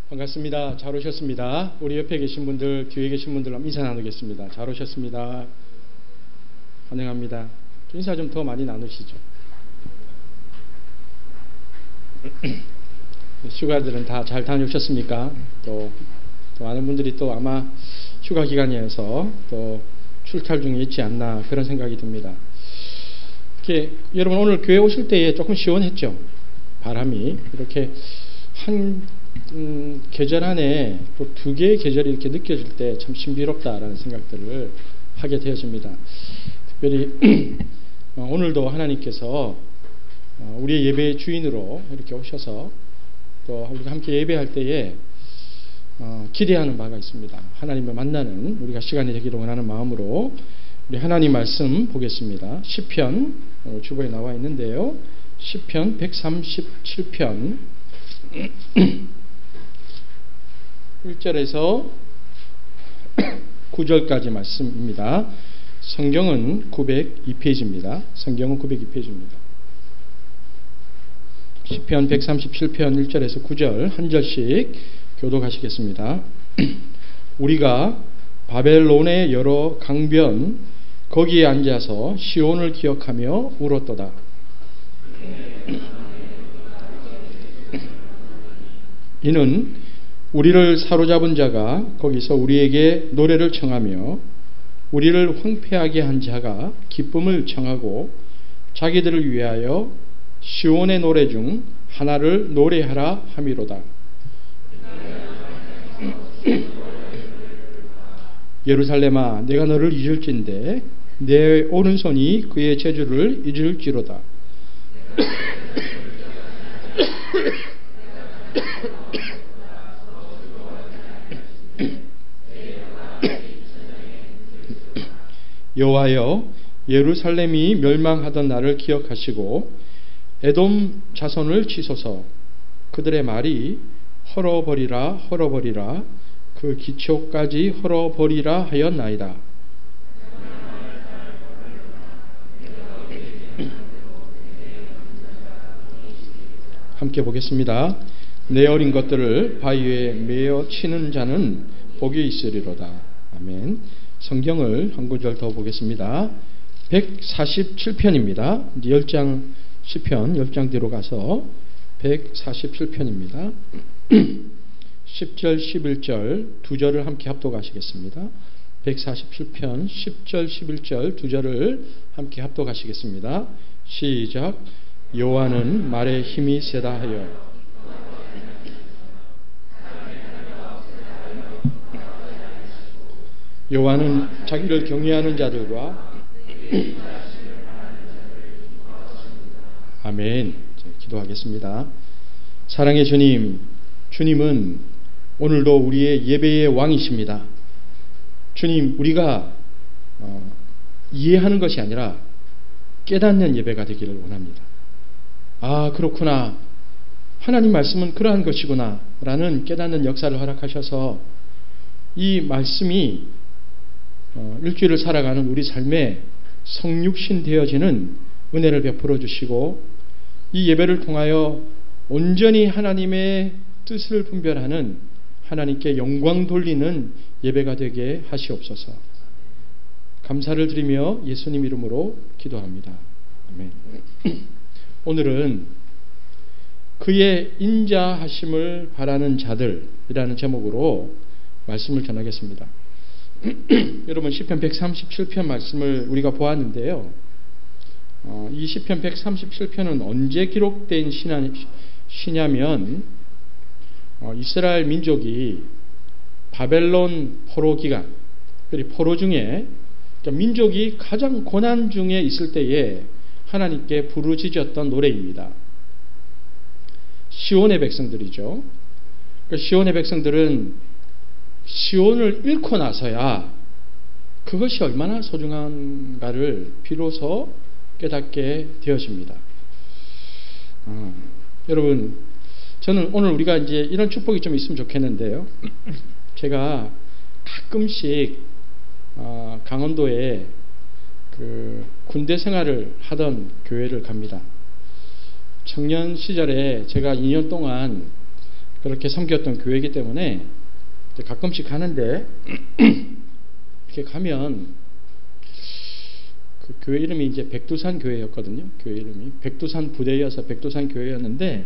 반갑습니다. 잘 오셨습니다. 우리 옆에 계신 분들, 뒤에 계신 분들 인사 나누겠습니다. 잘 오셨습니다. 환영합니다. 인사 좀 더 많이 나누시죠. 휴가들은 다 잘 다녀오셨습니까? 또 많은 분들이 또 아마 휴가 기간이어서 또 출탈 중에 있지 않나 그런 생각이 듭니다. 이렇게 여러분 오늘 교회 오실 때에 조금 시원했죠? 바람이 이렇게 한 계절 안에 또 두 개의 계절이 이렇게 느껴질 때 참 신비롭다라는 생각들을 하게 되어집니다. 특별히 오늘도 하나님께서 우리의 예배의 주인으로 이렇게 오셔서 또 우리가 함께 예배할 때에 기대하는 바가 있습니다. 하나님을 만나는 우리가 시간이 되기를 원하는 마음으로 우리 하나님 말씀 보겠습니다. 시편 주보에 나와 있는데요. 시편 137편 1절에서 9절까지 말씀입니다. 성경은 902페이지입니다. 성경은 902페이지입니다. 시편 137편 1절에서 9절 한 절씩 교독하시겠습니다. 우리가 바벨론의 여러 강변 거기에 앉아서 시온을 기억하며 울었도다. 이는 우리를 사로잡은 자가 거기서 우리에게 노래를 청하며 우리를 황폐하게 한 자가 기쁨을 청하고 자기들을 위하여 시온의 노래 중 하나를 노래하라 함이로다. 예루살렘아, 내가 너를 잊을진대 내 오른손이 그의 재주를 잊을지로다. 여호와여, 예루살렘이 멸망하던 날을 기억하시고 에돔 자손을 치소서. 그들의 말이 헐어버리라 헐어버리라 그 기초까지 헐어버리라 하였나이다. 함께 보겠습니다. 내 어린 것들을 바위에 메어 치는 자는 복이 있으리로다. 아멘. 성경을 한 구절 더 보겠습니다. 147편입니다. 이제 10장 시편 10장 뒤로 가서 147편입니다. 10절 11절 두 절을 함께 합독하시겠습니다. 147편 10절 11절 두 절을 함께 합독하시겠습니다. 시작. 여호와는 말에 힘이 세다 하여 여호와는 자기를 경외하는 자들과 아멘. 기도하겠습니다. 사랑의 주님, 주님은 오늘도 우리의 예배의 왕이십니다. 주님, 우리가 이해하는 것이 아니라 깨닫는 예배가 되기를 원합니다. 아, 그렇구나. 하나님 말씀은 그러한 것이구나 라는 깨닫는 역사를 허락하셔서 이 말씀이 일주일을 살아가는 우리 삶에 성육신 되어지는 은혜를 베풀어 주시고 이 예배를 통하여 온전히 하나님의 뜻을 분별하는 하나님께 영광 돌리는 예배가 되게 하시옵소서. 감사를 드리며 예수님 이름으로 기도합니다. 아멘. 오늘은 그의 인자하심을 바라는 자들이라는 제목으로 말씀을 전하겠습니다. 여러분 시편 137편 말씀을 우리가 보았는데요. 이 시편 137편은 언제 기록된 시냐면 이스라엘 민족이 바벨론 포로 기간, 포로 중에 민족이 가장 고난 중에 있을 때에 하나님께 부르짖었던 노래입니다. 시온의 백성들이죠. 시온의 백성들은 시온을 잃고 나서야 그것이 얼마나 소중한가를 비로소 깨닫게 되어집니다. 여러분, 저는 오늘 우리가 이제 이런 축복이 좀 있으면 좋겠는데요. 제가 가끔씩 강원도에 그 군대 생활을 하던 교회를 갑니다. 청년 시절에 제가 2년 동안 그렇게 섬겼던 교회이기 때문에 가끔씩 가는데 이렇게 가면 그 교회 이름이 이제 백두산 교회였거든요. 교회 이름이 백두산 부대여서 백두산 교회였는데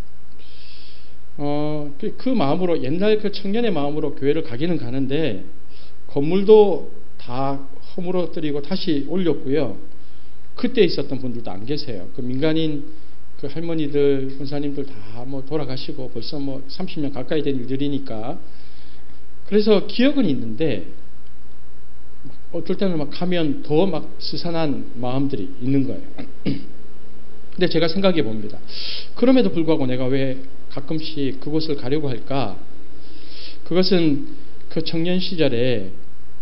그 마음으로 옛날 그 청년의 마음으로 교회를 가기는 가는데 건물도 다 허물어뜨리고 다시 올렸고요. 그때 있었던 분들도 안 계세요. 그 민간인 그 할머니들, 권사님들 다 뭐 돌아가시고 벌써 뭐 30년 가까이 된 일들이니까 그래서 기억은 있는데 어떨 때는 막 가면 더 막 스산한 마음들이 있는 거예요. 근데 제가 생각해 봅니다. 그럼에도 불구하고 내가 왜 가끔씩 그곳을 가려고 할까? 그것은 그 청년 시절에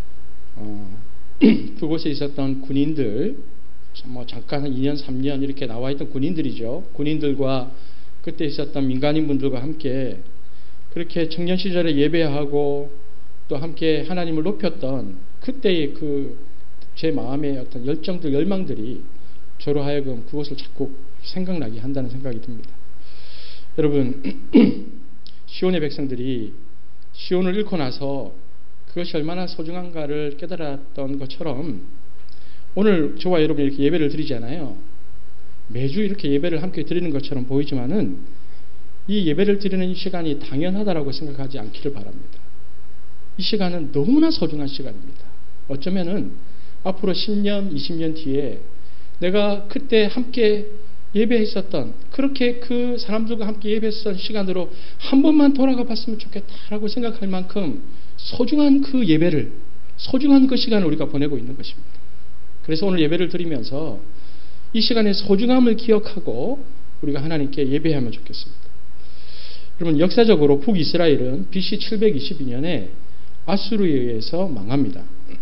그곳에 있었던 군인들, 뭐 잠깐 한 2년, 3년 이렇게 나와 있던 군인들이죠. 군인들과 그때 있었던 민간인분들과 함께 그렇게 청년 시절에 예배하고 또 함께 하나님을 높였던 그때의 그 제 마음의 어떤 열정들, 열망들이 저로 하여금 그것을 자꾸 생각나게 한다는 생각이 듭니다. 여러분, 시온의 백성들이 시온을 잃고 나서 그것이 얼마나 소중한가를 깨달았던 것처럼 오늘 저와 여러분이 이렇게 예배를 드리잖아요. 매주 이렇게 예배를 함께 드리는 것처럼 보이지만은 이 예배를 드리는 이 시간이 당연하다라고 생각하지 않기를 바랍니다. 이 시간은 너무나 소중한 시간입니다. 어쩌면은 앞으로 10년, 20년 뒤에 내가 그때 함께 예배했었던 그렇게 그 사람들과 함께 예배했던 시간으로 한 번만 돌아가 봤으면 좋겠다라고 생각할 만큼 소중한 그 예배를, 소중한 그 시간을 우리가 보내고 있는 것입니다. 그래서 오늘 예배를 드리면서 이 시간의 소중함을 기억하고 우리가 하나님께 예배하면 좋겠습니다. 여러분, 역사적으로 북이스라엘은 BC 722년에 아수르에 의해서 망합니다.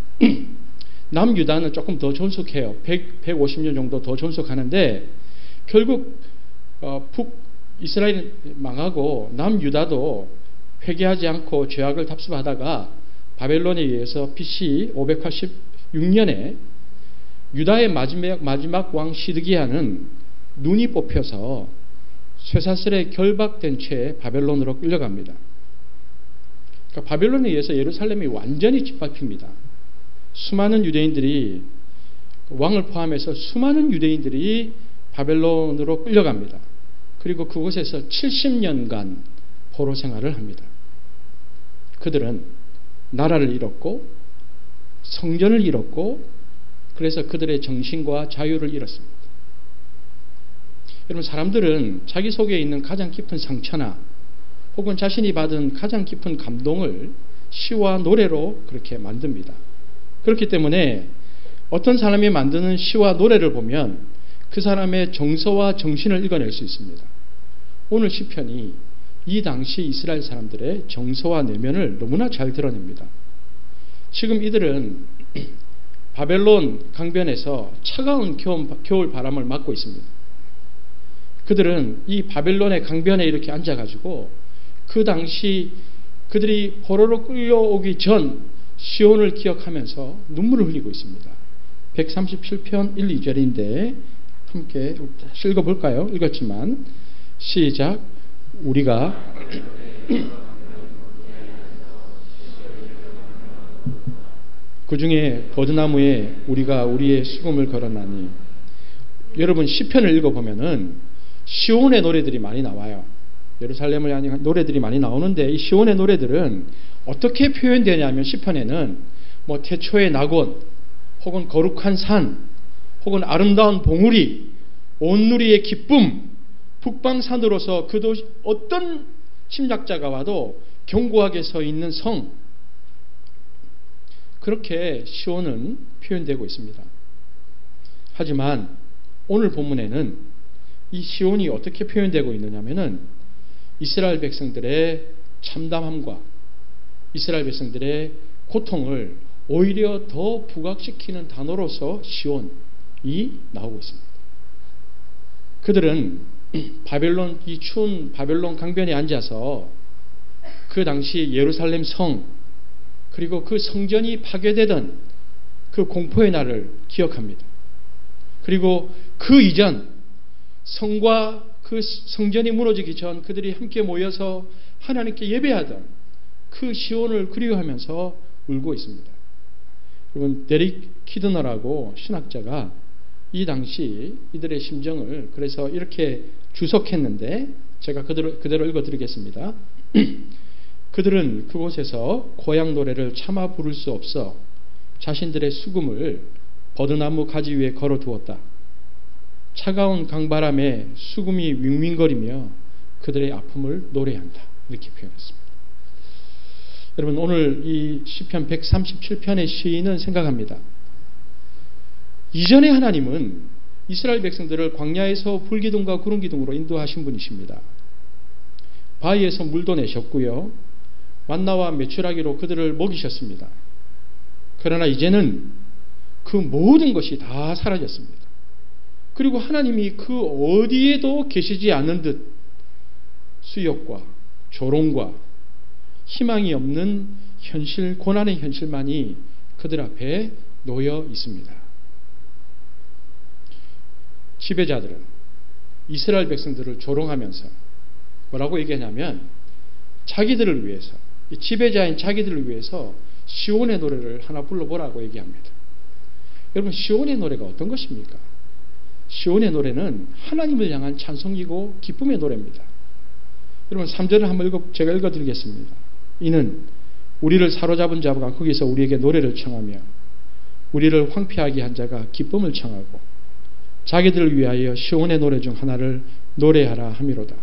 남유다는 조금 더 존속해요. 150년 정도 더 존속하는데 결국 북이스라엘은 망하고 남유다도 회개하지 않고 죄악을 답습하다가 바벨론에 의해서 BC 586년에 유다의 마지막 왕 시드기야는 눈이 뽑혀서 쇠사슬에 결박된 채 바벨론으로 끌려갑니다. 그러니까 바벨론에 의해서 예루살렘이 완전히 짓밟힙니다. 수많은 유대인들이, 왕을 포함해서 수많은 유대인들이 바벨론으로 끌려갑니다. 그리고 그곳에서 70년간 포로 생활을 합니다. 그들은 나라를 잃었고 성전을 잃었고 그래서 그들의 정신과 자유를 잃었습니다. 여러분, 사람들은 자기 속에 있는 가장 깊은 상처나 혹은 자신이 받은 가장 깊은 감동을 시와 노래로 그렇게 만듭니다. 그렇기 때문에 어떤 사람이 만드는 시와 노래를 보면 그 사람의 정서와 정신을 읽어낼 수 있습니다. 오늘 시편이 이 당시 이스라엘 사람들의 정서와 내면을 너무나 잘 드러냅니다. 지금 이들은 바벨론 강변에서 차가운 겨울 바람을 맞고 있습니다. 그들은 이 바벨론의 강변에 이렇게 앉아가지고 그 당시 그들이 포로로 끌려오기 전 시온을 기억하면서 눈물을 흘리고 있습니다. 137편 1, 2절인데 함께 읽어볼까요? 읽었지만 시작. 우리가 그 중에 버드나무에 우리가 우리의 수금을 걸어나니. 여러분, 시편을 읽어보면은 시온의 노래들이 많이 나와요. 예루살렘을 향한 노래들이 많이 나오는데 이 시온의 노래들은 어떻게 표현되냐면 시편에는 뭐 태초의 낙원 혹은 거룩한 산 혹은 아름다운 봉우리 온누리의 기쁨 북방산으로서 그 도시 어떤 침략자가 와도 견고하게 서 있는 성, 그렇게 시온은 표현되고 있습니다. 하지만 오늘 본문에는 이 시온이 어떻게 표현되고 있느냐면은 이스라엘 백성들의 참담함과 이스라엘 백성들의 고통을 오히려 더 부각시키는 단어로서 시온이 나오고 있습니다. 그들은 바벨론, 이 추운 바벨론 강변에 앉아서 그 당시 예루살렘 성 그리고 그 성전이 파괴되던 그 공포의 날을 기억합니다. 그리고 그 이전 성과 그 성전이 무너지기 전 그들이 함께 모여서 하나님께 예배하던 그 시온을 그리워하면서 울고 있습니다. 여러분, 데릭 키드너라고 신학자가 이 당시 이들의 심정을 그래서 이렇게 주석했는데 제가 그대로 읽어드리겠습니다. 그들은 그곳에서 고향 노래를 차마 부를 수 없어 자신들의 수금을 버드나무 가지 위에 걸어두었다. 차가운 강바람에 수금이 윙윙거리며 그들의 아픔을 노래한다. 이렇게 표현했습니다. 여러분, 오늘 이 시편 137편의 시인은 생각합니다. 이전에 하나님은 이스라엘 백성들을 광야에서 불기둥과 구름기둥으로 인도하신 분이십니다. 바위에서 물도 내셨고요. 만나와 메추라기로 그들을 먹이셨습니다. 그러나 이제는 그 모든 것이 다 사라졌습니다. 그리고 하나님이 그 어디에도 계시지 않는 듯 수욕과 조롱과 희망이 없는 현실, 고난의 현실만이 그들 앞에 놓여 있습니다. 지배자들은 이스라엘 백성들을 조롱하면서 뭐라고 얘기하냐면 자기들을 위해서, 지배자인 자기들을 위해서 시온의 노래를 하나 불러보라고 얘기합니다. 여러분, 시온의 노래가 어떤 것입니까? 시온의 노래는 하나님을 향한 찬송이고 기쁨의 노래입니다. 여러분, 3절을 한번 제가 읽어드리겠습니다. 이는 우리를 사로잡은 자가 거기서 우리에게 노래를 청하며 우리를 황폐하게 한 자가 기쁨을 청하고 자기들을 위하여 시온의 노래 중 하나를 노래하라 함이로다.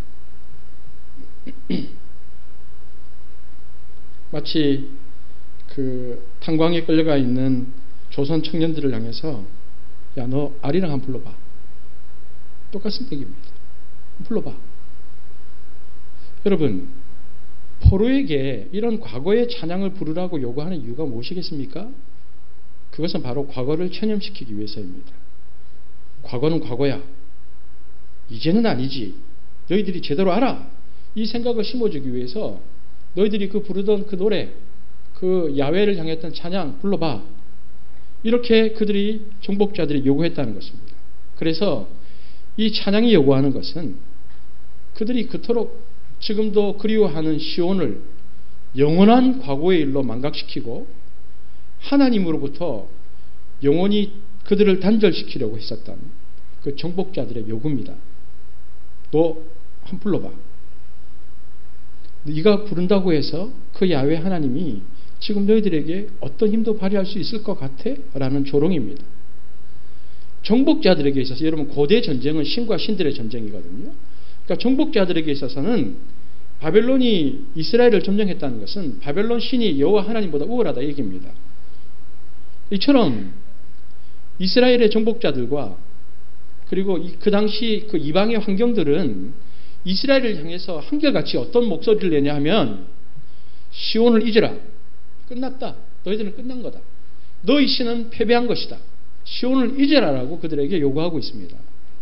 마치 그 탄광에 끌려가 있는 조선 청년들을 향해서 야, 너 아리랑 한번 불러봐. 똑같은 얘기입니다. 불러봐. 여러분, 포로에게 이런 과거의 찬양을 부르라고 요구하는 이유가 무엇이겠습니까? 그것은 바로 과거를 체념시키기 위해서입니다. 과거는 과거야. 이제는 아니지. 너희들이 제대로 알아. 이 생각을 심어주기 위해서 너희들이 그 부르던 그 노래, 그 야훼를 향했던 찬양 불러봐. 이렇게 그들이 정복자들이 요구했다는 것입니다. 그래서 이 찬양이 요구하는 것은 그들이 그토록 지금도 그리워하는 시온을 영원한 과거의 일로 망각시키고 하나님으로부터 영원히 그들을 단절시키려고 했었던 그 정복자들의 요구입니다. 너 한번 불러봐. 네가 부른다고 해서 그 야훼 하나님이 지금 너희들에게 어떤 힘도 발휘할 수 있을 것 같아? 라는 조롱입니다. 정복자들에게 있어서, 여러분, 고대 전쟁은 신과 신들의 전쟁이거든요. 그러니까 정복자들에게 있어서는 바벨론이 이스라엘을 점령했다는 것은 바벨론 신이 여호와 하나님보다 우월하다 얘기입니다. 이처럼 이스라엘의 정복자들과 그리고 그 당시 그 이방의 환경들은 이스라엘을 향해서 한결같이 어떤 목소리를 내냐 하면 시온을 잊어라. 끝났다. 너희들은 끝난 거다. 너희 신은 패배한 것이다. 시온을 잊어라라고 그들에게 요구하고 있습니다.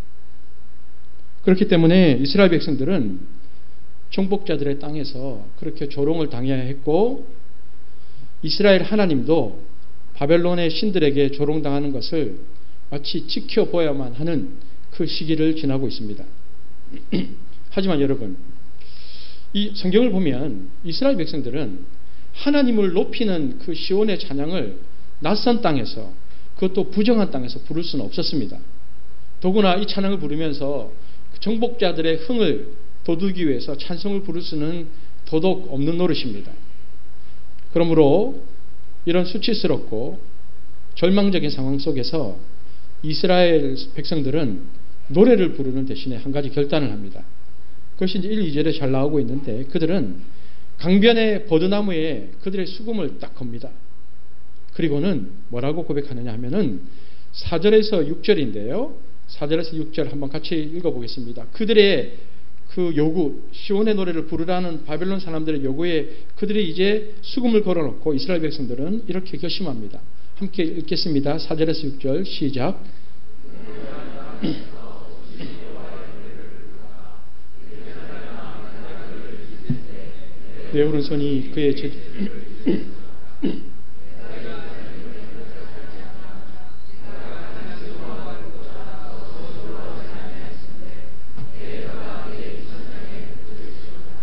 그렇기 때문에 이스라엘 백성들은 정복자들의 땅에서 그렇게 조롱을 당해야 했고 이스라엘 하나님도 바벨론의 신들에게 조롱당하는 것을 마치 지켜보아야만 하는 그 시기를 지나고 있습니다. 하지만 여러분, 이 성경을 보면 이스라엘 백성들은 하나님을 높이는 그 시온의 찬양을 낯선 땅에서, 그것도 부정한 땅에서 부를 수는 없었습니다. 더구나 이 찬양을 부르면서 정복자들의 흥을 돋우기 위해서 찬송을 부를 수는 도덕 없는 노릇입니다. 그러므로 이런 수치스럽고 절망적인 상황 속에서 이스라엘 백성들은 노래를 부르는 대신에 한 가지 결단을 합니다. 그것이 이제 1, 2절에 잘 나오고 있는데 그들은 강변의 버드나무에 그들의 수금을 딱 겁니다. 그리고는 뭐라고 고백하느냐 하면은 4절에서 6절인데요. 4절에서 6절 한번 같이 읽어보겠습니다. 그들의 그 요구, 시온의 노래를 부르라는 바벨론 사람들의 요구에 그들이 이제 수금을 걸어놓고 이스라엘 백성들은 이렇게 결심합니다. 함께 읽겠습니다. 4절에서 6절 시작. 내 오른손이 그의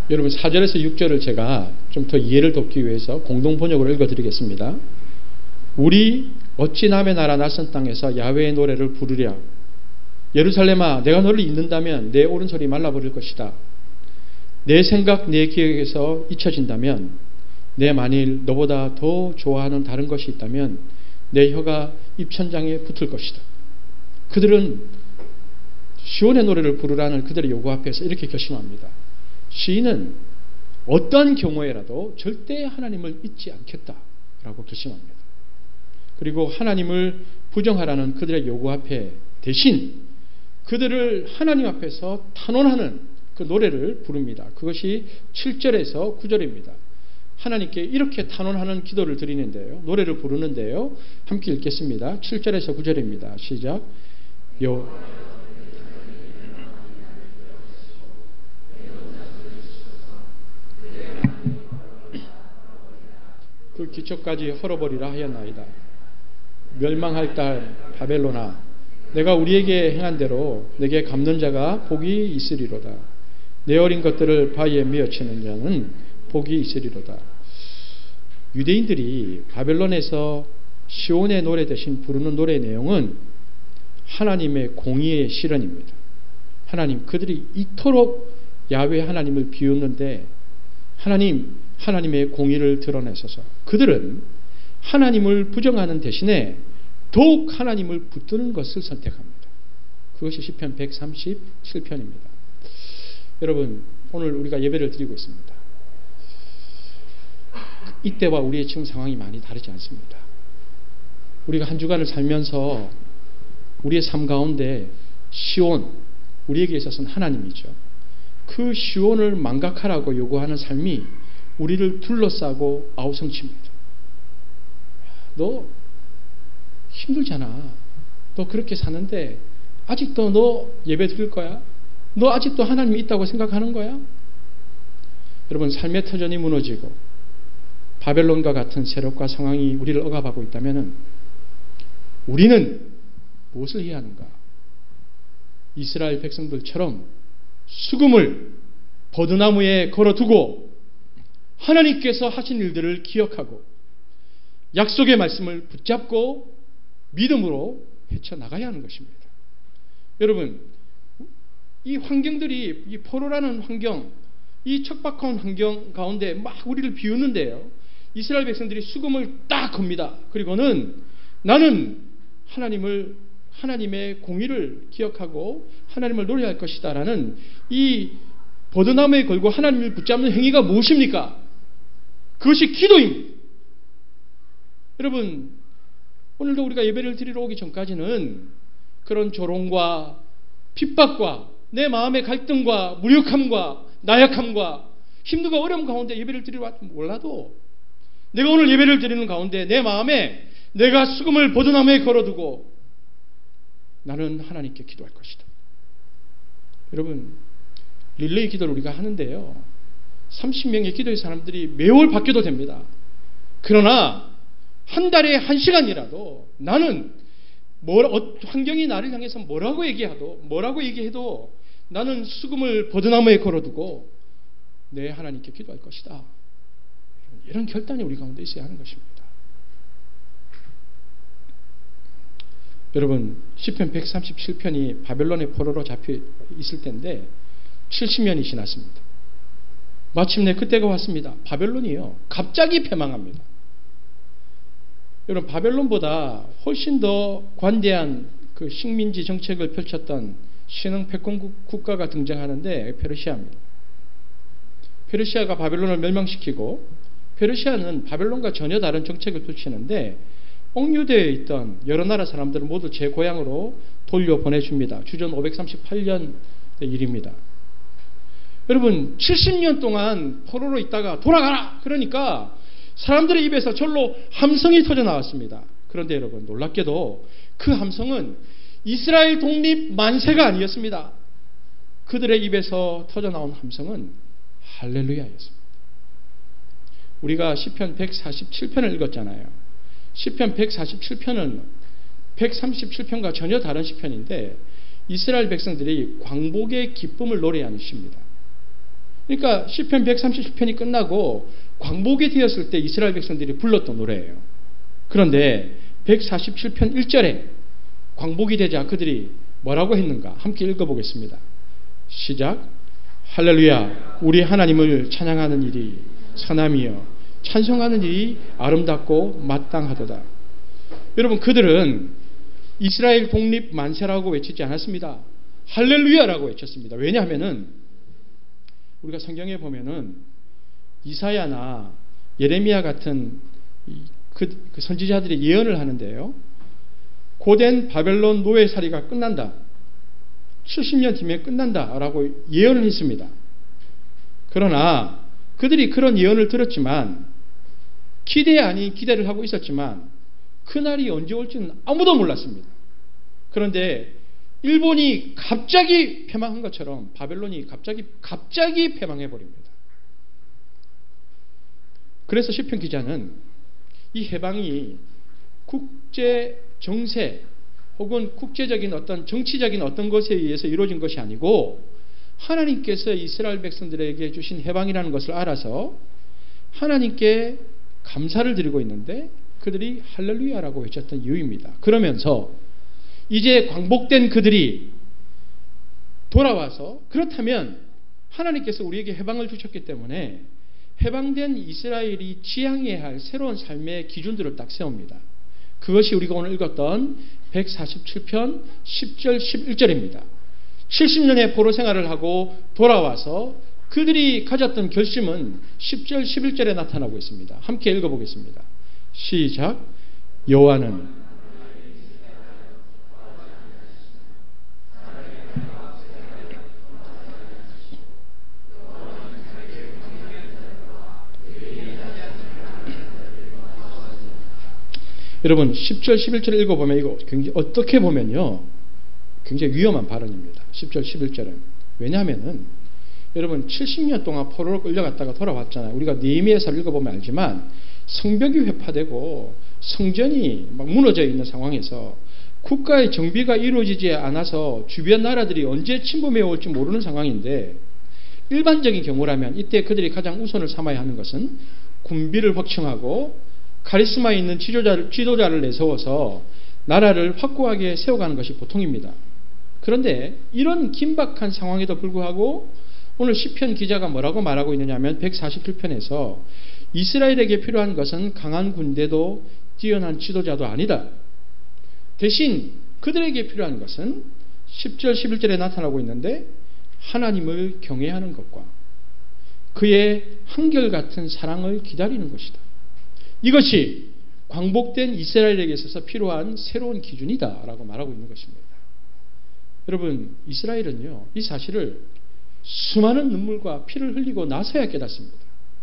여러분 4절에서 6절을 제가 좀 더 이해를 돕기 위해서 공동 번역으로 읽어드리겠습니다. 우리 어찌 남의 나라 낯선 땅에서 야훼의 노래를 부르랴. 예루살렘아, 내가 너를 잊는다면 내 오른손이 말라버릴 것이다. 내 생각 내 기억에서 잊혀진다면, 내 만일 너보다 더 좋아하는 다른 것이 있다면 내 혀가 입천장에 붙을 것이다. 그들은 시온의 노래를 부르라는 그들의 요구 앞에서 이렇게 결심합니다. 시인은 어떠한 경우에라도 절대 하나님을 잊지 않겠다라고 결심합니다. 그리고 하나님을 부정하라는 그들의 요구 앞에 대신 그들을 하나님 앞에서 탄원하는 그 노래를 부릅니다. 그것이 7절에서 9절입니다. 하나님께 이렇게 탄원하는 기도를 드리는데요. 노래를 부르는데요. 함께 읽겠습니다. 7절에서 9절입니다. 시작. 그 기초까지 헐어버리라 하였나이다. 멸망할 딸 바벨론아, 내가 우리에게 행한 대로 내게 갚는 자가 복이 있으리로다. 내 어린 것들을 바위에 메어치는 자는 복이 있으리로다. 유대인들이 바벨론에서 시온의 노래 대신 부르는 노래의 내용은 하나님의 공의의 실현입니다. 하나님, 그들이 이토록 야훼 하나님을 비웃는데 하나님의 공의를 드러내셔서 그들은 하나님을 부정하는 대신에 더욱 하나님을 붙드는 것을 선택합니다. 그것이 시편 137편입니다. 여러분, 오늘 우리가 예배를 드리고 있습니다. 이때와 우리의 지금 상황이 많이 다르지 않습니다. 우리가 한 주간을 살면서 우리의 삶 가운데 시온, 우리에게 있어서는 하나님이죠. 그 시온을 망각하라고 요구하는 삶이 우리를 둘러싸고 아우성칩니다. 너 힘들잖아. 너 그렇게 사는데 아직도 너 예배 드릴 거야? 너 아직도 하나님이 있다고 생각하는 거야? 여러분, 삶의 터전이 무너지고 바벨론과 같은 세력과 상황이 우리를 억압하고 있다면 우리는 무엇을 해야 하는가? 이스라엘 백성들처럼 수금을 버드나무에 걸어두고 하나님께서 하신 일들을 기억하고 약속의 말씀을 붙잡고 믿음으로 헤쳐나가야 하는 것입니다. 여러분, 이 환경들이, 이 포로라는 환경, 이 척박한 환경 가운데 막 우리를 비우는데요. 이스라엘 백성들이 수금을 딱 겁니다. 그리고는 나는 하나님의 공의를 기억하고 하나님을 노래할 것이다 라는 이 버드나무에 걸고 하나님을 붙잡는 행위가 무엇입니까? 그것이 기도입니다. 여러분, 오늘도 우리가 예배를 드리러 오기 전까지는 그런 조롱과 핍박과 내 마음의 갈등과 무력함과 나약함과 힘들고 어려움 가운데 예배를 드리러 왔지 몰라도 내가 오늘 예배를 드리는 가운데 내 마음에 내가 수금을 버드나무에 걸어두고 나는 하나님께 기도할 것이다. 여러분, 릴레이 기도를 우리가 하는데요. 30명의 기도의 사람들이 매월 바뀌어도 됩니다. 그러나 한 달에 1시간이라도 나는 환경이 나를 향해서 뭐라고 얘기해도 나는 수금을 버드나무에 걸어두고 내 하나님께 기도할 것이다. 이런 결단이 우리 가운데 있어야 하는 것입니다. 여러분, 시편 137편이 바벨론의 포로로 잡혀 있을 때인데 70년이 지났습니다. 마침내 그때가 왔습니다. 바벨론이요, 갑자기 패망합니다. 여러분, 바벨론보다 훨씬 더 관대한 그 식민지 정책을 펼쳤던 신흥 패권 국가가 등장하는데 페르시아입니다. 페르시아가 바벨론을 멸망시키고 페르시아는 바벨론과 전혀 다른 정책을 펼치는데 옥류대에 있던 여러 나라 사람들을 모두 제 고향으로 돌려보내줍니다. 주전 538년의 일입니다. 여러분, 70년 동안 포로로 있다가 돌아가라! 그러니까 사람들의 입에서 절로 함성이 터져 나왔습니다. 그런데 여러분, 놀랍게도 그 함성은 이스라엘 독립 만세가 아니었습니다. 그들의 입에서 터져 나온 함성은 할렐루야였습니다. 우리가 시편 147편을 읽었잖아요. 시편 147편은 137편과 전혀 다른 시편인데 이스라엘 백성들이 광복의 기쁨을 노래하는 시입니다. 그러니까 시편 137편이 끝나고 광복이 되었을 때 이스라엘 백성들이 불렀던 노래예요. 그런데 147편 1절에 광복이 되자 그들이 뭐라고 했는가? 함께 읽어보겠습니다. 시작. 할렐루야, 우리 하나님을 찬양하는 일이 선함이여 찬송하는 일이 아름답고 마땅하도다. 여러분, 그들은 이스라엘 독립 만세라고 외치지 않았습니다. 할렐루야라고 외쳤습니다. 왜냐하면은 우리가 성경에 보면은 이사야나 예레미야 같은 그 선지자들이 예언을 하는데요. 고된 바벨론 노예살이가 끝난다. 70년 뒤면 끝난다라고 예언을 했습니다. 그러나 그들이 그런 예언을 들었지만 기대 아닌 기대를 하고 있었지만 그날이 언제 올지는 아무도 몰랐습니다. 그런데 일본이 갑자기 패망한 것처럼 바벨론이 갑자기 패망해버립니다. 그래서 시편 기자는 이 해방이 국제 정세 혹은 국제적인 어떤 정치적인 어떤 것에 의해서 이루어진 것이 아니고 하나님께서 이스라엘 백성들에게 주신 해방이라는 것을 알아서 하나님께 감사를 드리고 있는데 그들이 할렐루야라고 외쳤던 이유입니다. 그러면서 이제 광복된 그들이 돌아와서 그렇다면 하나님께서 우리에게 해방을 주셨기 때문에 해방된 이스라엘이 지향해야 할 새로운 삶의 기준들을 딱 세웁니다. 그것이 우리가 오늘 읽었던 147편 10절 11절입니다. 70년의 포로 생활을 하고 돌아와서 그들이 가졌던 결심은 10절 11절에 나타나고 있습니다. 함께 읽어보겠습니다. 시작. 여호와는 여러분 10절 11절을 읽어보면 이거 굉장히 어떻게 보면요 굉장히 위험한 발언입니다. 10절 11절은 왜냐하면은 여러분 70년 동안 포로로 끌려갔다가 돌아왔잖아요. 우리가 느헤미야서를 읽어보면 알지만 성벽이 회파되고 성전이 막 무너져 있는 상황에서 국가의 정비가 이루어지지 않아서 주변 나라들이 언제 침범해 올지 모르는 상황인데 일반적인 경우라면 이때 그들이 가장 우선을 삼아야 하는 것은 군비를 확충하고 카리스마 있는 지도자를 내세워서 나라를 확고하게 세워가는 것이 보통입니다. 그런데 이런 긴박한 상황에도 불구하고 오늘 시편 기자가 뭐라고 말하고 있느냐면 147편에서 이스라엘에게 필요한 것은 강한 군대도 뛰어난 지도자도 아니다. 대신 그들에게 필요한 것은 10절 11절에 나타나고 있는데 하나님을 경외하는 것과 그의 한결같은 사랑을 기다리는 것이다. 이것이 광복된 이스라엘에게 있어서 필요한 새로운 기준이다 라고 말하고 있는 것입니다. 여러분 이스라엘은요 이 사실을 수많은 눈물과 피를 흘리고 나서야 깨닫습니다.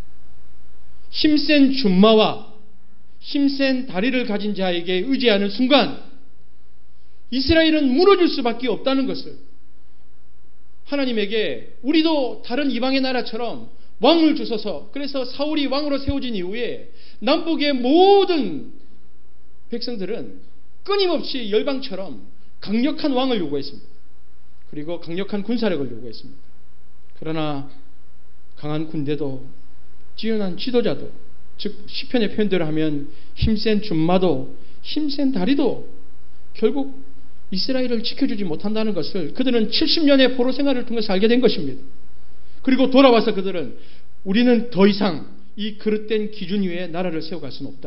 힘센 줌마와 힘센 다리를 가진 자에게 의지하는 순간 이스라엘은 무너질 수밖에 없다는 것을 하나님에게 우리도 다른 이방의 나라처럼 왕을 주소서. 그래서 사울이 왕으로 세워진 이후에 남북의 모든 백성들은 끊임없이 열방처럼 강력한 왕을 요구했습니다. 그리고 강력한 군사력을 요구했습니다. 그러나 강한 군대도 뛰어난 지도자도 즉 시편의 표현대로 하면 힘센 줌마도 힘센 다리도 결국 이스라엘을 지켜주지 못한다는 것을 그들은 70년의 포로 생활을 통해서 알게 된 것입니다. 그리고 돌아와서 그들은 우리는 더 이상 이 그릇된 기준 위에 나라를 세워갈 수는 없다.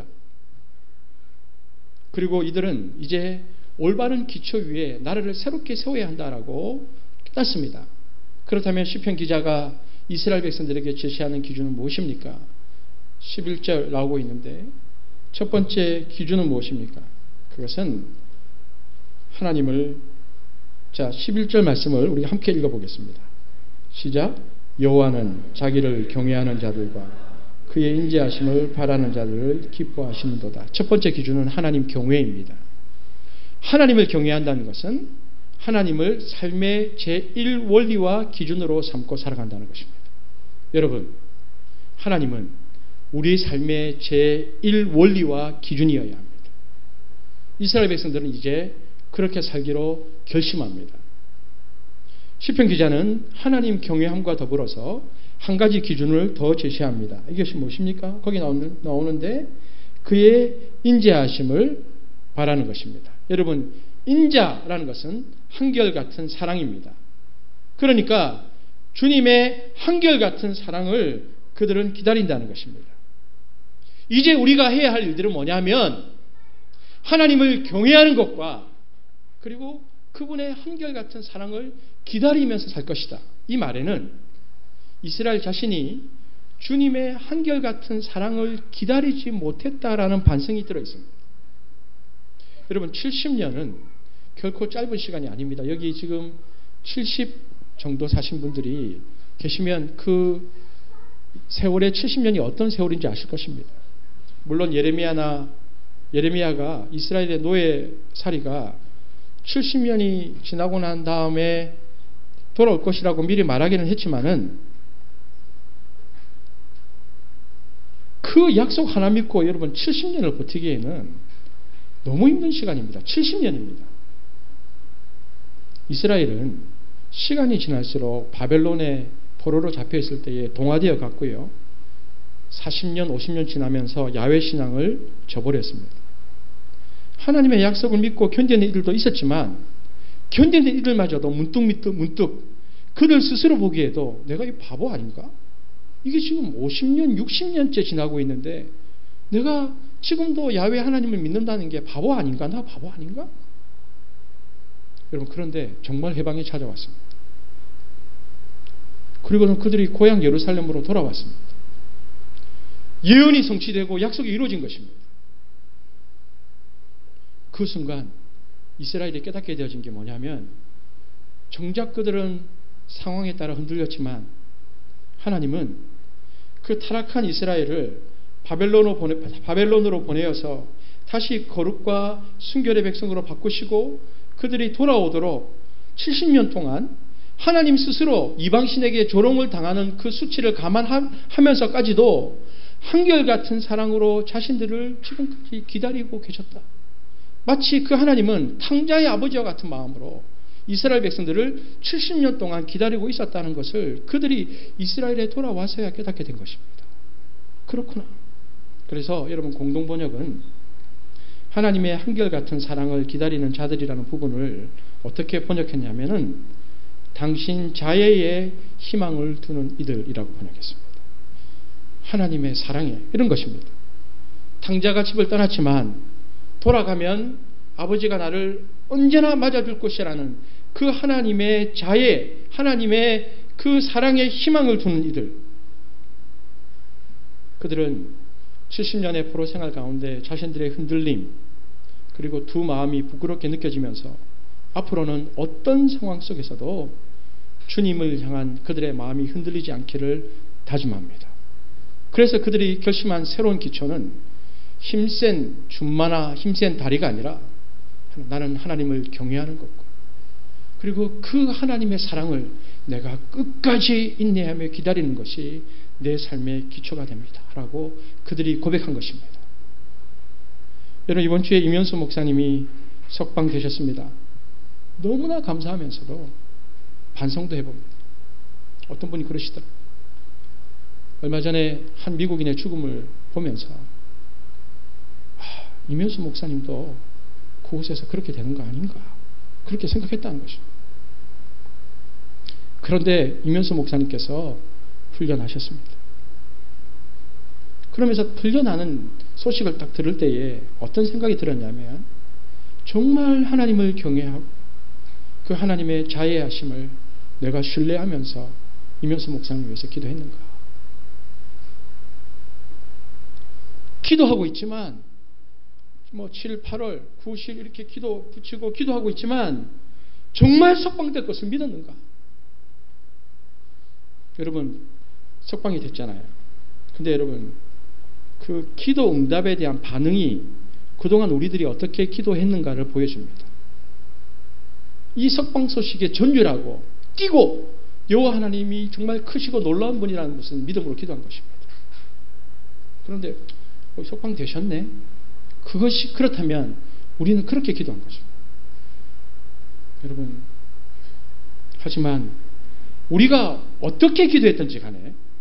그리고 이들은 이제 올바른 기초 위에 나라를 새롭게 세워야 한다라고 깨닫습니다. 그렇다면 시편 기자가 이스라엘 백성들에게 제시하는 기준은 무엇입니까? 11절 나오고 있는데 첫 번째 기준은 무엇입니까? 그것은 하나님을 자 11절 말씀을 우리가 함께 읽어보겠습니다. 시작. 여호와는 자기를 경외하는 자들과 그의 인자하심을 바라는 자들을 기뻐하시는도다. 첫 번째 기준은 하나님 경외입니다. 하나님을 경외한다는 것은 하나님을 삶의 제1원리와 기준으로 삼고 살아간다는 것입니다. 여러분, 하나님은 우리의 삶의 제1원리와 기준이어야 합니다. 이스라엘 백성들은 이제 그렇게 살기로 결심합니다. 시편 기자는 하나님 경외함과 더불어서 한 가지 기준을 더 제시합니다. 이것이 무엇입니까? 거기 나오는데 그의 인자하심을 바라는 것입니다. 여러분, 인자라는 것은 한결같은 사랑입니다. 그러니까 주님의 한결같은 사랑을 그들은 기다린다는 것입니다. 이제 우리가 해야 할 일들은 뭐냐면 하나님을 경외하는 것과 그리고 그분의 한결같은 사랑을 기다리면서 살 것이다. 이 말에는 이스라엘 자신이 주님의 한결같은 사랑을 기다리지 못했다라는 반성이 들어있습니다. 여러분, 70년은 결코 짧은 시간이 아닙니다. 여기 지금 70 정도 사신 분들이 계시면 그 세월의 70년이 어떤 세월인지 아실 것입니다. 물론 예레미야가 이스라엘의 노예살이가 70년이 지나고 난 다음에 돌아올 것이라고 미리 말하기는 했지만은 그 약속 하나 믿고 여러분 70년을 버티기에는 너무 힘든 시간입니다. 70년입니다. 이스라엘은 시간이 지날수록 바벨론의 포로로 잡혀있을 때에 동화되어 갔고요. 40년, 50년 지나면서 야훼 신앙을 저버렸습니다. 하나님의 약속을 믿고 견디는 이들도 있었지만 견디는 이들마저도 문득 그들 스스로 보기에도 내가 이 바보 아닌가? 이게 지금 50년, 60년째 지나고 있는데 내가 지금도 야훼 하나님을 믿는다는 게 바보 아닌가? 나 바보 아닌가? 여러분, 그런데 정말 해방이 찾아왔습니다. 그리고는 그들이 고향 예루살렘으로 돌아왔습니다. 예언이 성취되고 약속이 이루어진 것입니다. 그 순간 이스라엘이 깨닫게 되어진 게 뭐냐면 정작 그들은 상황에 따라 흔들렸지만 하나님은 그 타락한 이스라엘을 바벨론으로 보내어서 다시 거룩과 순결의 백성으로 바꾸시고 그들이 돌아오도록 70년 동안 하나님 스스로 이방신에게 조롱을 당하는 그 수치를 감안하면서까지도 한결같은 사랑으로 자신들을 지금까지 기다리고 계셨다. 마치 그 하나님은 탕자의 아버지와 같은 마음으로 이스라엘 백성들을 70년 동안 기다리고 있었다는 것을 그들이 이스라엘에 돌아와서야 깨닫게 된 것입니다. 그렇구나. 그래서 여러분, 공동번역은 하나님의 한결같은 사랑을 기다리는 자들이라는 부분을 어떻게 번역했냐면은 당신 자애에 희망을 두는 이들이라고 번역했습니다. 하나님의 사랑에 이런 것입니다. 탕자가 집을 떠났지만 돌아가면 아버지가 나를 언제나 맞아줄 것이라는 그 하나님의 자애, 하나님의 그 사랑에 희망을 두는 이들. 그들은 70년의 포로 생활 가운데 자신들의 흔들림 그리고 두 마음이 부끄럽게 느껴지면서 앞으로는 어떤 상황 속에서도 주님을 향한 그들의 마음이 흔들리지 않기를 다짐합니다. 그래서 그들이 결심한 새로운 기초는 힘센 준마나 힘센 다리가 아니라 나는 하나님을 경외하는 것과 그리고 그 하나님의 사랑을 내가 끝까지 인내하며 기다리는 것이 내 삶의 기초가 됩니다. 라고 그들이 고백한 것입니다. 여러분, 이번 주에 임현수 목사님이 석방되셨습니다. 너무나 감사하면서도 반성도 해봅니다. 어떤 분이 그러시더라고요. 얼마 전에 한 미국인의 죽음을 보면서 임현수 목사님도 그곳에서 그렇게 되는 거 아닌가 그렇게 생각했다는 것입니다. 그런데 임현수 목사님께서 풀려나셨습니다. 그러면서 풀려나는 소식을 딱 들을 때에 어떤 생각이 들었냐면 정말 하나님을 경외하고 그 하나님의 자애하심을 내가 신뢰하면서 임현수 목사님을 위해서 기도했는가. 기도하고 있지만 7, 8월, 9, 10 이렇게 기도 붙이고 기도하고 있지만 정말 석방될 것을 믿었는가? 여러분, 석방이 됐잖아요. 근데 여러분, 그 기도 응답에 대한 반응이 그동안 우리들이 어떻게 기도했는가를 보여줍니다. 이 석방 소식에 전율하고 뛰고 여호와 하나님이 정말 크시고 놀라운 분이라는 것은 믿음으로 기도한 것입니다. 그런데 석방되셨네? 그것이 그렇다면 우리는 그렇게 기도한 것입니다. 여러분, 하지만 우리가 어떻게 기도했든지 간에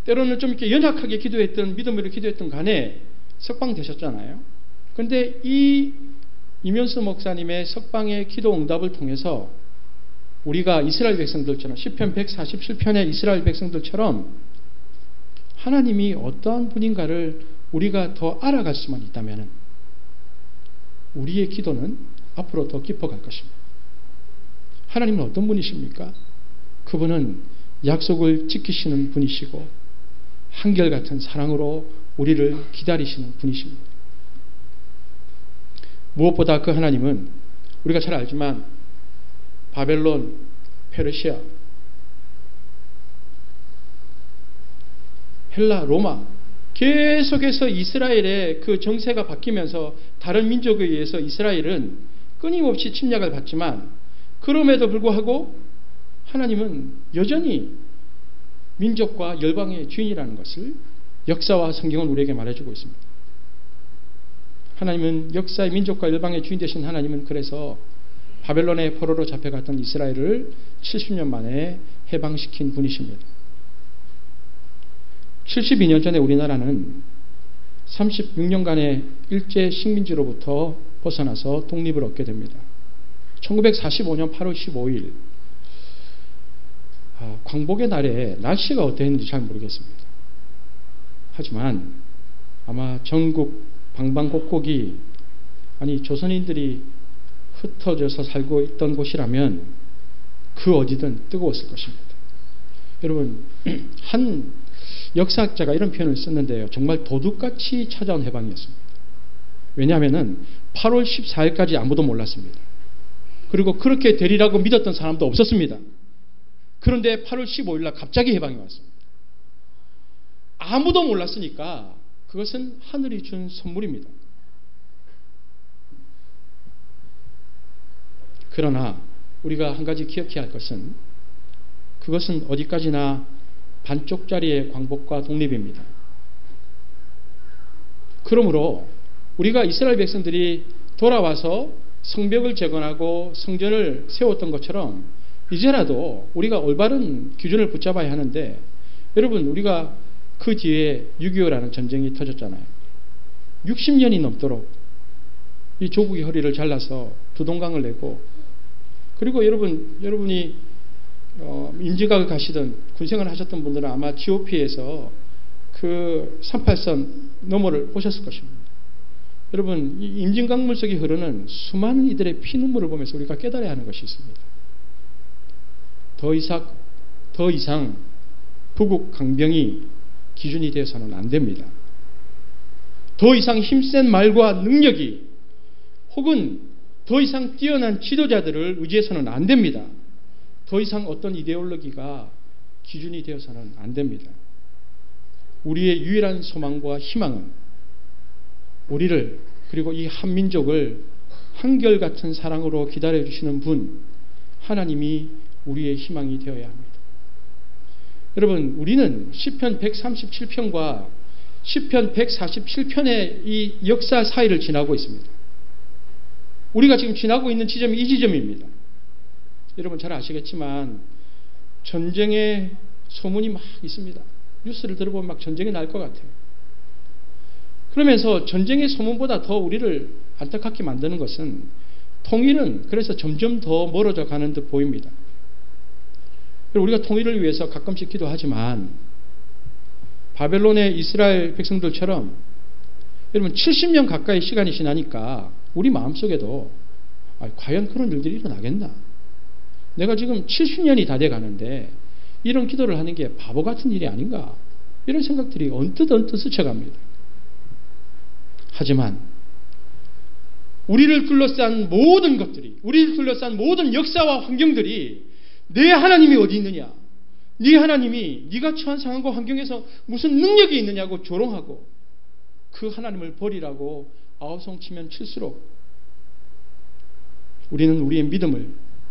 때로는 좀 이렇게 연약하게 기도했던, 믿음으로 기도했던 간에 석방되셨잖아요. 그런데 이 이면수 목사님의 석방의 기도 응답을 통해서 우리가 이스라엘 백성들처럼 시편 147편의 이스라엘 백성들처럼 하나님이 어떠한 분인가를 우리가 더 알아갈 수만 있다면 우리의 기도는 앞으로 더 깊어갈 것입니다. 하나님은 어떤 분이십니까? 그분은 약속을 지키시는 분이시고 한결같은 사랑으로 우리를 기다리시는 분이십니다. 무엇보다 그 하나님은 우리가 잘 알지만 바벨론, 페르시아, 헬라, 로마 계속해서 이스라엘의 그 정세가 바뀌면서 다른 민족에 의해서 이스라엘은 끊임없이 침략을 받지만 그럼에도 불구하고 하나님은 여전히 민족과 열방의 주인이라는 것을 역사와 성경은 우리에게 말해주고 있습니다. 하나님은 역사의 민족과 열방의 주인 되신 하나님은 그래서 바벨론의 포로로 잡혀갔던 이스라엘을 70년 만에 해방시킨 분이십니다. 72년 전에 우리나라는 36년간의 일제 식민지로부터 벗어나서 독립을 얻게 됩니다. 1945년 8월 15일 광복의 날에 날씨가 어땠는지 잘 모르겠습니다. 하지만 아마 전국 방방곡곡이 조선인들이 흩어져서 살고 있던 곳이라면 그 어디든 뜨거웠을 것입니다. 여러분, 한 역사학자가 이런 표현을 썼는데요. 정말 도둑같이 찾아온 해방이었습니다. 왜냐하면 8월 14일까지 아무도 몰랐습니다. 그리고 그렇게 되리라고 믿었던 사람도 없었습니다. 그런데 8월 15일 날 갑자기 해방이 왔습니다. 아무도 몰랐으니까 그것은 하늘이 준 선물입니다. 그러나 우리가 한 가지 기억해야 할 것은 그것은 어디까지나 반쪽짜리의 광복과 독립입니다. 그러므로 우리가 이스라엘 백성들이 돌아와서 성벽을 재건하고 성전을 세웠던 것처럼 이제라도 우리가 올바른 기준을 붙잡아야 하는데, 여러분, 우리가 그 뒤에 6.25라는 전쟁이 터졌잖아요. 60년이 넘도록 이 조국의 허리를 잘라서 두동강을 내고, 그리고 여러분이 임직학을 가시던 군생활을 하셨던 분들은 아마 GOP에서 그 38선 너머를 보셨을 것입니다. 여러분, 이 임진강물 속에 흐르는 수많은 이들의 피눈물을 보면서 우리가 깨달아야 하는 것이 있습니다. 더 이상 부국 강병이 기준이 되어서는 안 됩니다. 더 이상 힘센 말과 능력이 혹은 더 이상 뛰어난 지도자들을 의지해서는 안 됩니다. 더 이상 어떤 이데올로기가 기준이 되어서는 안 됩니다. 우리의 유일한 소망과 희망은 우리를, 그리고 이 한민족을 한결같은 사랑으로 기다려주시는 분, 하나님이 우리의 희망이 되어야 합니다. 여러분, 우리는 시편 137편과 시편 147편의 이 역사 사이를 지나고 있습니다. 우리가 지금 지나고 있는 지점이 이 지점입니다. 여러분 잘 아시겠지만 전쟁의 소문이 막 있습니다. 뉴스를 들어보면 막 전쟁이 날 것 같아요. 그러면서 전쟁의 소문보다 더 우리를 안타깝게 만드는 것은 통일은 그래서 점점 더 멀어져 가는 듯 보입니다. 우리가 통일을 위해서 가끔씩 기도하지만 바벨론의 이스라엘 백성들처럼 여러분 70년 가까이 시간이 지나니까 우리 마음속에도 과연 그런 일들이 일어나겠나? 내가 지금 70년이 다 돼가는데 이런 기도를 하는 게 바보 같은 일이 아닌가? 이런 생각들이 언뜻 스쳐갑니다. 하지만 우리를 둘러싼 모든 것들이, 우리를 둘러싼 모든 역사와 환경들이 내 하나님이 어디 있느냐? 네 하나님이 네가 처한 상황과 환경에서 무슨 능력이 있느냐고 조롱하고 그 하나님을 버리라고 아우성치면 칠수록 우리는 우리의 믿음을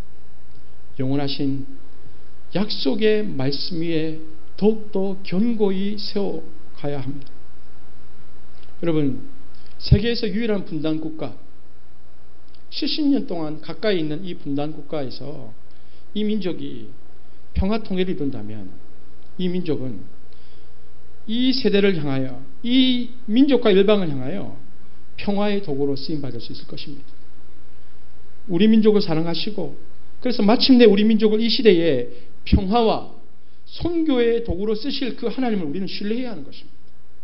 영원하신 약속의 말씀 위에 더욱더 견고히 세워가야 합니다. 여러분, 세계에서 유일한 분단 국가, 70년 동안 가까이 있는 이 분단 국가에서 이 민족이 평화 통일을 이룬다면 이 민족은 이 세대를 향하여, 이 민족과 열방을 향하여 평화의 도구로 쓰임받을 수 있을 것입니다. 우리 민족을 사랑하시고, 그래서 마침내 우리 민족을 이 시대에 평화와 선교의 도구로 쓰실 그 하나님을 우리는 신뢰해야 하는 것입니다.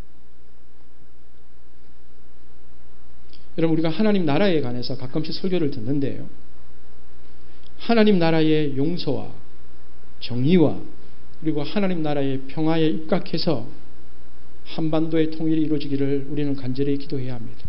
여러분, 우리가 하나님 나라에 관해서 가끔씩 설교를 듣는데요, 하나님 나라의 용서와 정의와 그리고 하나님 나라의 평화에 입각해서 한반도의 통일이 이루어지기를 우리는 간절히 기도해야 합니다.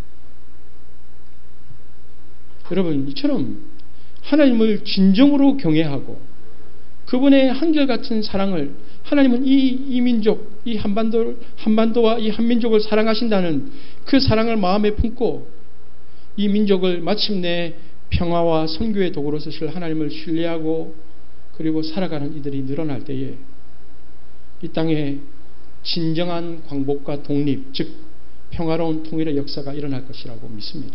여러분, 이처럼 하나님을 진정으로 경외하고 그분의 한결같은 사랑을, 하나님은 이 민족, 이 한반도와 이 한민족을 사랑하신다는 그 사랑을 마음에 품고 이 민족을 마침내 평화와 선교의 도구로 쓰실 하나님을 신뢰하고 그리고 살아가는 이들이 늘어날 때에 이 땅에 진정한 광복과 독립, 즉 평화로운 통일의 역사가 일어날 것이라고 믿습니다.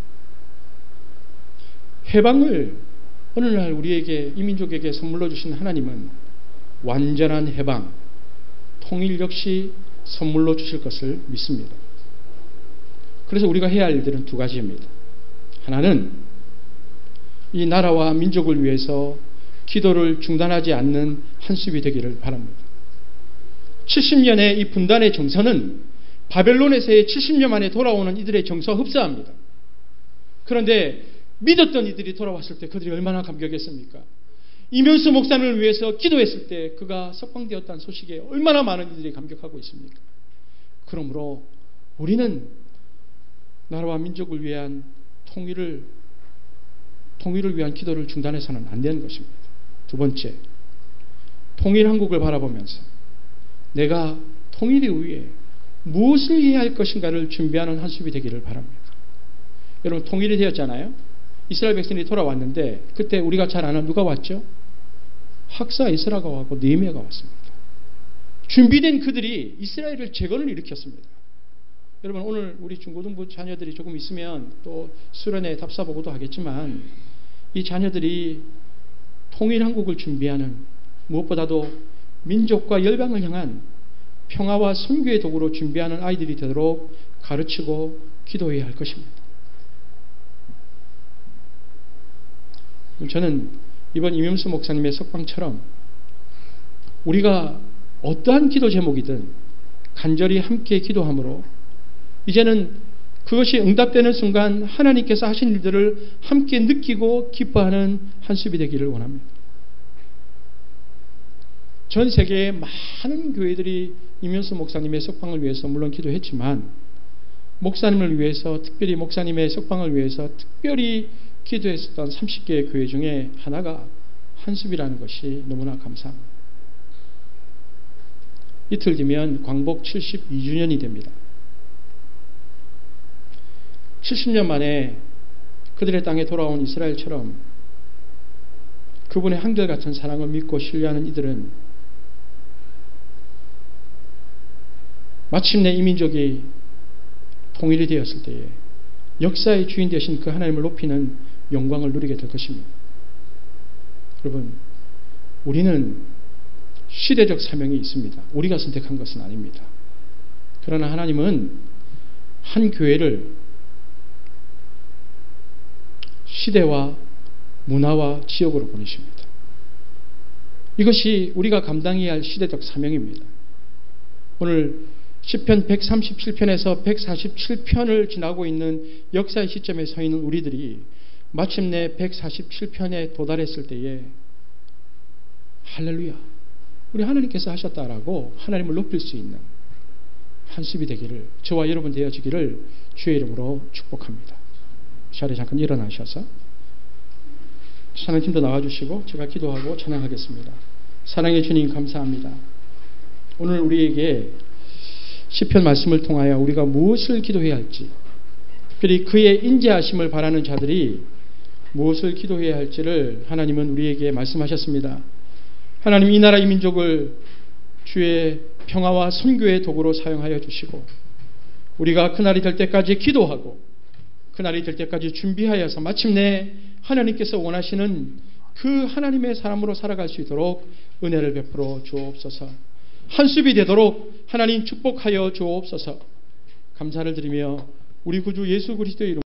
해방을 어느 날 우리에게, 이 민족에게 선물로 주신 하나님은 완전한 해방, 통일 역시 선물로 주실 것을 믿습니다. 그래서 우리가 해야 할 일들은 두 가지입니다. 하나는 이 나라와 민족을 위해서 기도를 중단하지 않는 한숨이 되기를 바랍니다. 70년의 이 분단의 정서는 바벨론에서의 70년 만에 돌아오는 이들의 정서와 흡사합니다. 그런데 믿었던 이들이 돌아왔을 때 그들이 얼마나 감격했습니까? 이면수 목사님을 위해서 기도했을 때 그가 석방되었다는 소식에 얼마나 많은 이들이 감격하고 있습니까? 그러므로 우리는 나라와 민족을 위한 통일을 위한 기도를 중단해서는 안 되는 것입니다. 두 번째, 통일 한국을 바라보면서 내가 통일을 위해 무엇을 해야 할 것인가를 준비하는 한숨이 되기를 바랍니다. 여러분, 통일이 되었잖아요. 이스라엘 백성이 돌아왔는데 그때 우리가 잘 아는 누가 왔죠? 학사 에스라가 왔고 느헤미야가 왔습니다. 준비된 그들이 이스라엘을 재건을 일으켰습니다. 여러분, 오늘 우리 중고등부 자녀들이 조금 있으면 또 수련회 답사 보고도 하겠지만 이 자녀들이 통일 한국을 준비하는, 무엇보다도 민족과 열방을 향한 평화와 선교의 도구로 준비하는 아이들이 되도록 가르치고 기도해야 할 것입니다. 저는 이번 임영수 목사님의 석방처럼 우리가 어떠한 기도 제목이든 간절히 함께 기도함으로 이제는 그것이 응답되는 순간 하나님께서 하신 일들을 함께 느끼고 기뻐하는 한숨이 되기를 원합니다. 전 세계의 많은 교회들이 임영수 목사님의 석방을 위해서 물론 기도했지만 목사님을 위해서, 특별히 목사님의 석방을 위해서 특별히 기도했었던 30개의 교회 중에 하나가 한숲이라는 것이 너무나 감사합니다. 이틀 뒤면 광복 72주년이 됩니다. 70년 만에 그들의 땅에 돌아온 이스라엘처럼 그분의 한결같은 사랑을 믿고 신뢰하는 이들은 마침내 이 민족이 통일이 되었을 때에 역사의 주인 되신 그 하나님을 높이는 영광을 누리게 될 것입니다. 여러분, 우리는 시대적 사명이 있습니다. 우리가 선택한 것은 아닙니다. 그러나 하나님은 한 교회를 시대와 문화와 지역으로 보내십니다. 이것이 우리가 감당해야 할 시대적 사명입니다. 오늘 시편 137편에서 147편을 지나고 있는 역사의 시점에 서 있는 우리들이 마침내 147편에 도달했을 때에 할렐루야, 우리 하나님께서 하셨다라고 하나님을 높일 수 있는 한숨이 되기를, 저와 여러분 되어지기를 주의 이름으로 축복합니다. 자리에 잠깐 일어나셔서 찬양팀도 나와주시고 제가 기도하고 찬양하겠습니다. 사랑의 주님, 감사합니다. 오늘 우리에게 시편 말씀을 통하여 우리가 무엇을 기도해야 할지, 특별히 그의 인자하심을 바라는 자들이 무엇을 기도해야 할지를 하나님은 우리에게 말씀하셨습니다. 하나님, 이 나라 이 민족을 주의 평화와 선교의 도구로 사용하여 주시고 우리가 그날이 될 때까지 기도하고 그날이 될 때까지 준비하여서 마침내 하나님께서 원하시는 그 하나님의 사람으로 살아갈 수 있도록 은혜를 베풀어 주옵소서. 한숲이 되도록 하나님 축복하여 주옵소서. 감사를 드리며 우리 구주 예수 그리스도의 이름